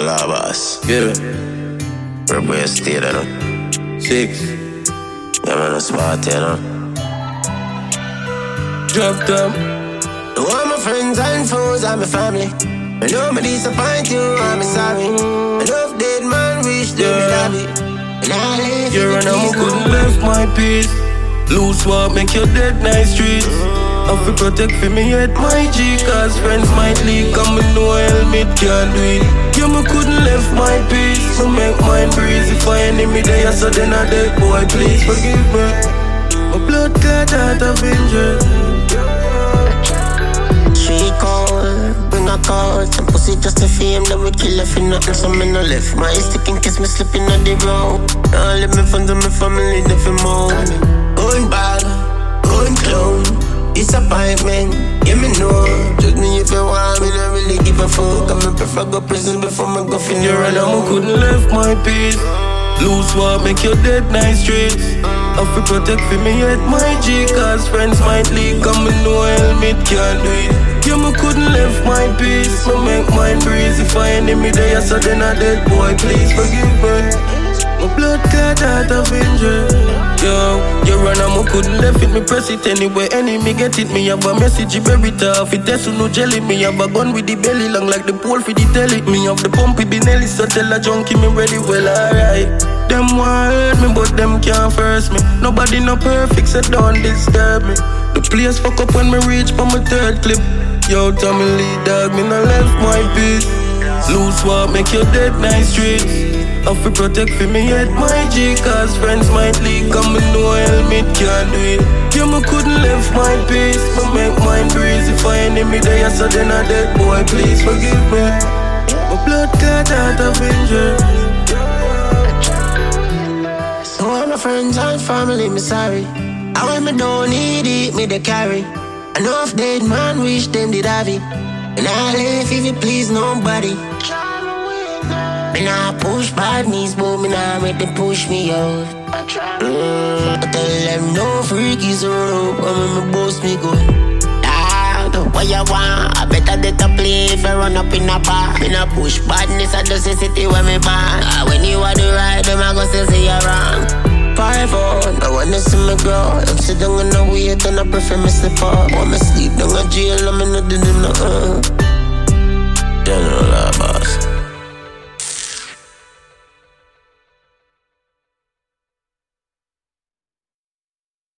Labas. Yeah. Where stay there, no? 6. Yeah, man, a spot here, no? Drop them. To all my friends and foes and my family, I know me disappoint you, I'm sorry. Enough dead man wish they be happy. And I live You run and I couldn't left my peace. Loose walk make you dead nice streets. I feel protect for me at my G, cause friends might leak and me no helmet can't do it. Yeah, me couldn't left my peace. Me make mine breeze. If I enemy there, so then I dead boy, please forgive me. My blood clot out of injury. Street call, bring a call. Some pussy just to fame, then we kill her for nothing. So me no left my stick in case me slipping on the road. Now let me fund my family, nothing more. Going bad, going clown. Disappointment, yeah me know. Judge me if you want me, don't really give a fuck. I prefer go prison before me go fin. You run and I couldn't left my peace. Loose walk make you dead nice streets. I feel protect for me at my G, cause friends might leak and me no helmet can't do it. Yeah, me couldn't left my peace. Me make mine breeze. If I enemy there, so then I dead boy, please forgive me. My blood clot out of injury. Yo, you run and I couldn't left it. Me press it anyway, enemy get it. Me have a message, very tough. It test no jelly. Me have a gun with the belly long like the pole for the telly. Me have the pump with Benelli, so tell a junkie me ready, well alright. Them want hurt me, but them can't first me. Nobody no perfect, so don't disturb me. The place fuck up when me reach for my third clip. Yo, Tommy Lee, dog, me no left my peace. Loose walk make you dead nice streets. I feel protect for me at my G, cause friends might leak and me no helmet can't do it. Yeah, me couldn't left my peace. Me make mine breeze. If I enemy there, so then I dead boy, please forgive me. My blood clot out of injury. So all my friends and family, me sorry. I when me don't need it, me they carry. Enough dead man wish them did have it. And I live if you please nobody. Me nah push bad knees, but me nah make them push me out. I tell them no freakies around, and when me boast me good. Dog, what you want? I better get a play if I run up in a bar. Me nah push badness, I just a city where me born. When you are the right, them I go still say you're wrong. 5-0, I wanna see me grow. I'm sit down in the wait and I prefer me slip up. Want me sleep down a jail, I'm in the dinner. General Labas.